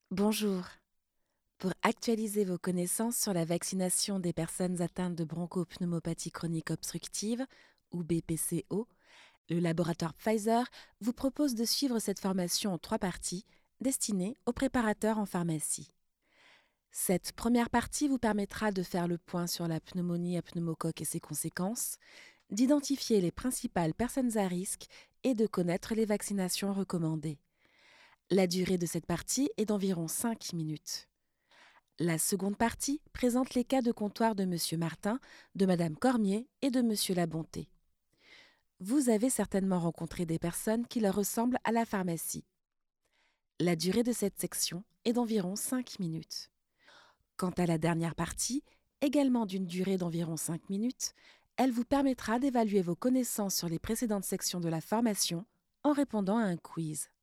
Bonjour. Pour actualiser vos connaissances sur la vaccination des personnes atteintes de bronchopneumopathie chronique obstructive, ou BPCO, le laboratoire Pfizer vous propose de suivre cette formation en 3 parties destinées aux préparateurs en pharmacie. Cette première partie vous permettra de faire le point sur la pneumonie à pneumocoque et ses conséquences, d'identifier les principales personnes à risque et de connaître les vaccinations recommandées. La durée de cette partie est d'environ 5 minutes. La seconde partie présente les cas de comptoir de M. Martin, de Mme Cormier et de M. Labonté. Vous avez certainement rencontré des personnes qui leur ressemblent à la pharmacie. La durée de cette section est d'environ 5 minutes. Quant à la dernière partie, également d'une durée d'environ 5 minutes, elle vous permettra d'évaluer vos connaissances sur les précédentes sections de la formation en répondant à un quiz.